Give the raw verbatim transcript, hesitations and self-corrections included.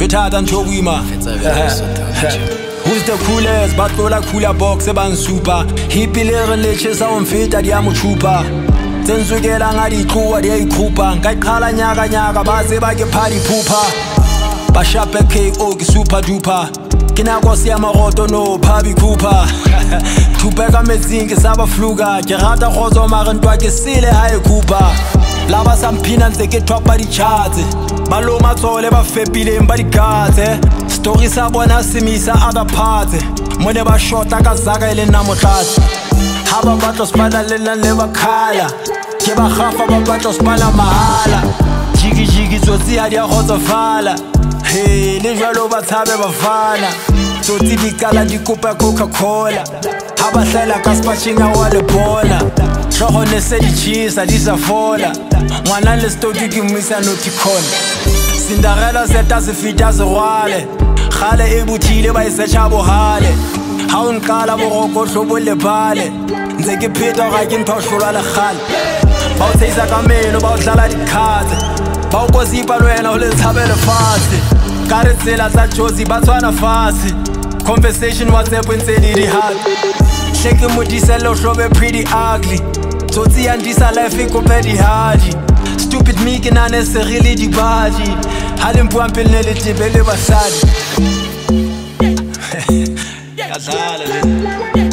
Fethata Ntobima. Who's the coolest? Batola cooler box eban super. Hippie lere leche sa umfita diamu chupa. Zenzukela ngadi kuwa dia ikupa. Ngayikhala nyaka nyaka baze bake party pooper. Bashape K O ki super duper. Kinako siya maroto no Pabi Cooper. Tupeka mezingi saba fluga. Gerata rozo marentwa ke sile hae Cooper. Laba sampina nzeke twapa di chate. Malo matsole ba fepile mba di gate. Story sa bona simisa other party. Mwene ba shota ka zaga ile na motlati. Haba batlo spana lela leba khala. Ke ba khafa ba batlo spana mahala. Jigi jigi tsotsi ha dia khotso fala. Hey, le jalo ba tsabe ba fana. Tsotsi di kala di kopa Coca-Cola. Haba hlela ka spachinga wa le bola. Shoho ne se di chisa di sa fola. Ngwana le stodi ki misa no tikona. Cinderella seta se fita se rwale. Khale e buthile ba ise cha bohale. Ha o nkala boroko hlobo le bale. Nze ke pheta ga ke ntho hlola le khale. Ba o tseisa ka meno ba o dlala di khate. Ba o kozipa lwena o le tshabele fase. Kare tsela tsa Jozi ba tshwana fase. Conversation WhatsApp ntse di di hard. Shake modiselo hlobe pretty ugly. Tsotsi ya ndisa life ko pedi hadi. Stupid me ke nane se really di baji. Hale mpua mpelne le tibele basadi. Ya dala le